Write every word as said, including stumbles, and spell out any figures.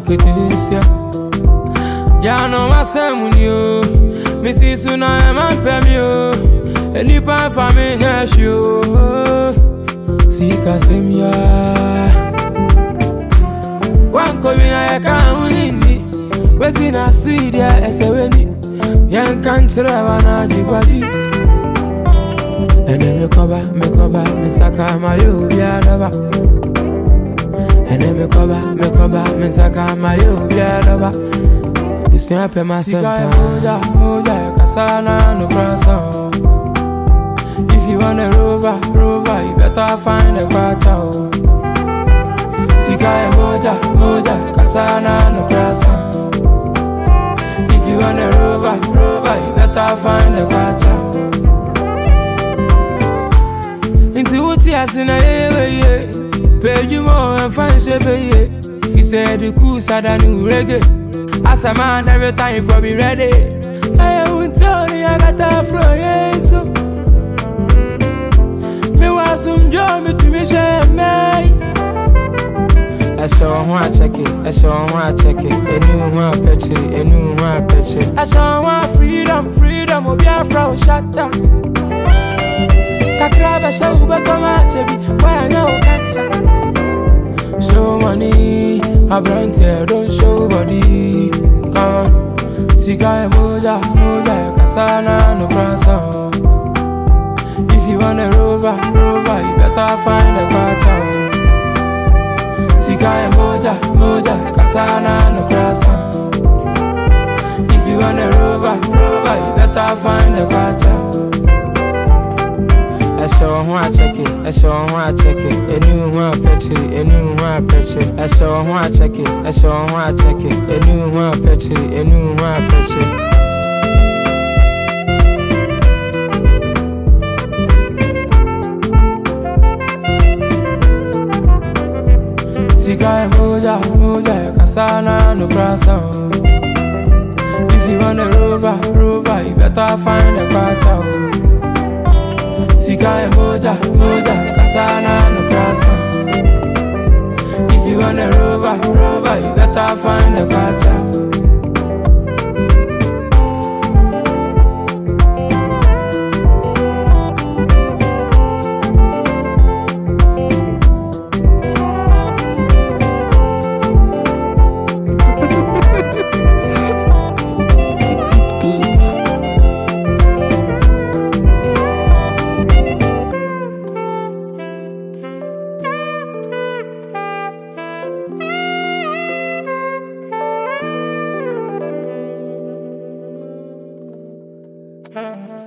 it is, yeah. Ya no masemu ni o, misi suna e man pemi o, eni pa fa me nyashi o, sika semya. Wanko wina ya ka unini, weti na see dia eseweni, yan kanchira wana jibwaji. Ene me koba, me koba, me saka mayo biadaba. Ene me koba, me koba, me saka mayo biadaba. Isuya pe masenta moja, moja kasana no braso. If you want a rover, rover, you better find a bacho. Sika moja, moja kasana no braso. If you want a rover, rover, you better find a bacho. Into what he has in a way, pay you more and find shape. If you said the cool side and you reggae, as a man, every time for me ready. I won't tell you I got that from yes. Me was some job to me share me. I saw one check it, I saw one check it, a new one patch it, a new one patch it. I saw one freedom, freedom of your flow shut down. Kakraba show back on my chebi, why I know cancer. Show money, I brand here, don't show body. Come on, Sika moja, moja kasana no braso. If you want a rover, rover, you better find a bacho. Sika moja, moja kasana no braso. If you want a rover, rover, you better find a bacho. I saw one check it, I saw one check it, a new one patch it, a new one patch it. I saw one check it, I saw one check it, a new one patch it, a new one patch it. Sika moja, moja kasana no braso. If you want a rover, rover, you better find a bacho. Sika moja, moja kasana no braso. If you want a rover, rover, you better find a bacha. Mm-hmm.